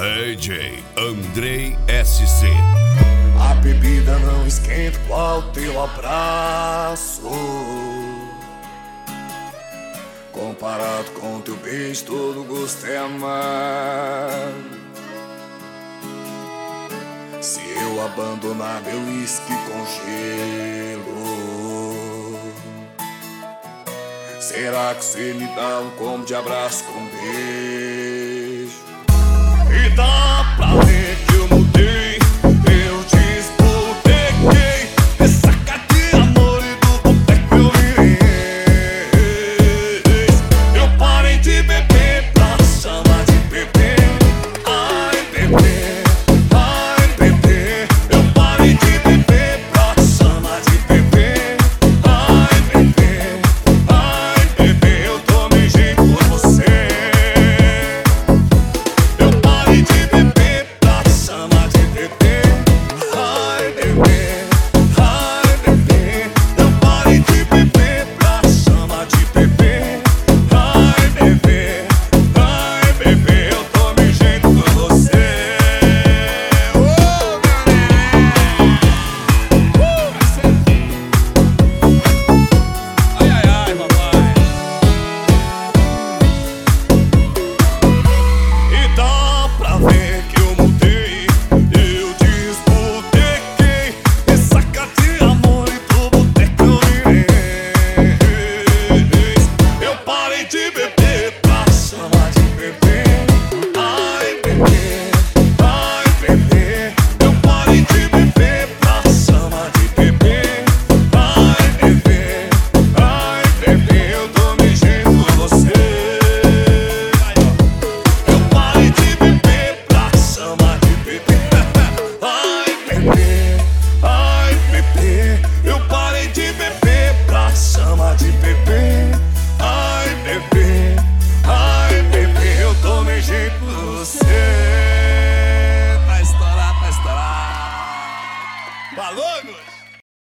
DJ Andrei SC. A bebida não esquenta qual teu abraço. Comparado com teu beijo, todo gosto é amargo. Se eu abandonar meu uísque com gelo, será que você me dá um combo de abraço com beijo? E dá